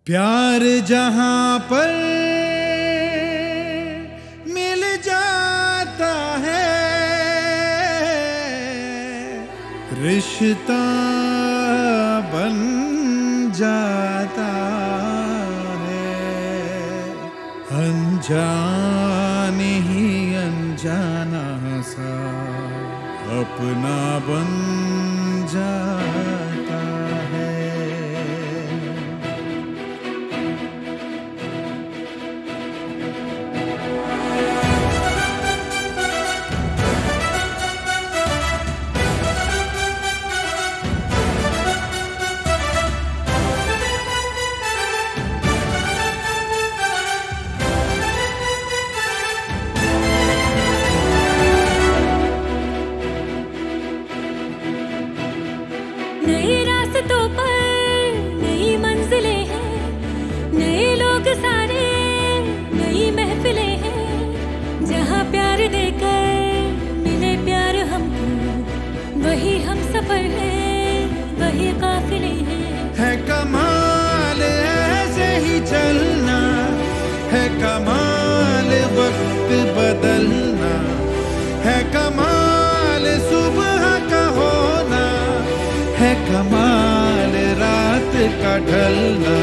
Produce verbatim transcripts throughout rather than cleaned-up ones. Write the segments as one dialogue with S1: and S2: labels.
S1: प्यार जहां पर मिल जाता है, रिश्ता बन जाता है। अनजाने ही अनजाना सा अपना बन जाता है।
S2: नए रास्तों पर नई मंजिलें हैं, नए लोग सारे नई महफिलें हैं। जहाँ प्यार देकर मिले प्यार हमको, वही हम सफर है, वही काफिले हैं।
S1: है कमाल ऐसे ही चलना, है कमाल वक्त बदलना, है कमाल सुबह का होना, है कमाल रात का ढलना।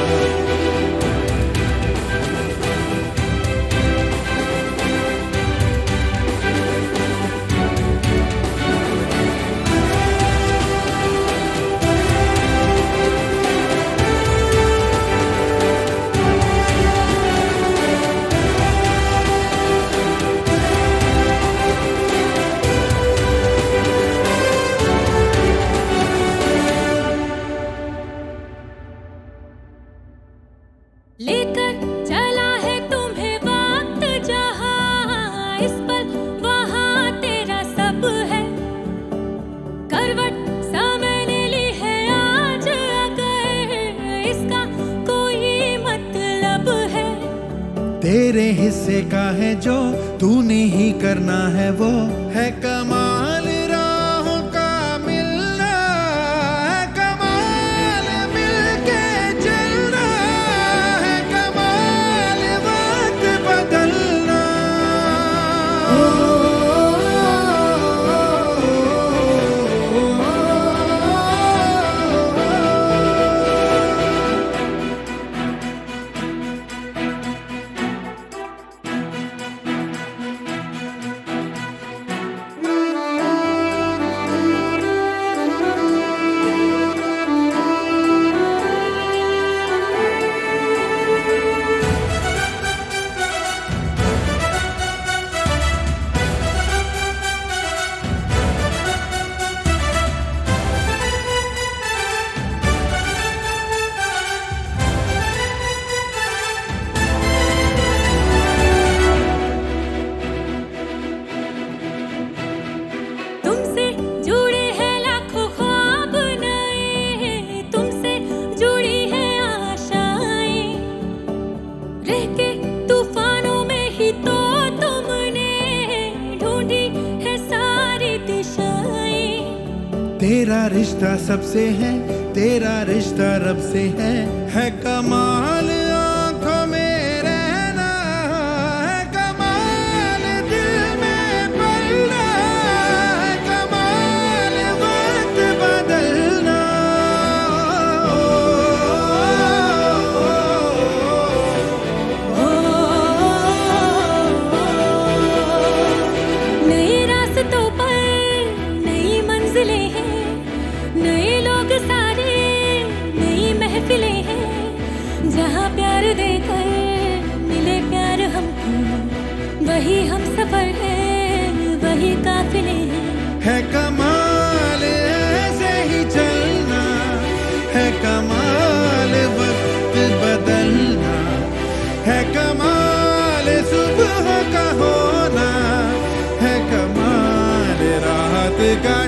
S2: लेकर चला है तुम्हें वक्त जहाँ, इस पर वहाँ तेरा सब है। करवट समय ने ली है आज, अगर इसका कोई मतलब है।
S1: तेरे हिस्से का है जो तूने ही करना है, वो है कमाल राहों का मिलना, है कमाल मिलके चलना, है कमाल वक्त बदलना।
S2: तुमसे जुड़े हैं लाखों ख्वाब नए, तुमसे जुड़ी है आशाएं। रह के तूफानों में ही तो तुमने ढूंढी है सारी दिशाएं।
S1: तेरा रिश्ता सबसे है, तेरा रिश्ता रब से है, है कमाल आंखों में रहना, है कमाल दिल में पलना, है कमाल वक्त बदलना।
S2: नए रास्तों पर नई मंजिलें हैं, नए लोग सारे नई महफिलें हैं। जहाँ प्यार देकर मिले प्यार हमको, वही हम सफर है, वही काफिले हैं।
S1: है कमाल ऐसे ही चलना, है कमाल वक्त बदलना, है कमाल सुबह का होना, है कमाल रात का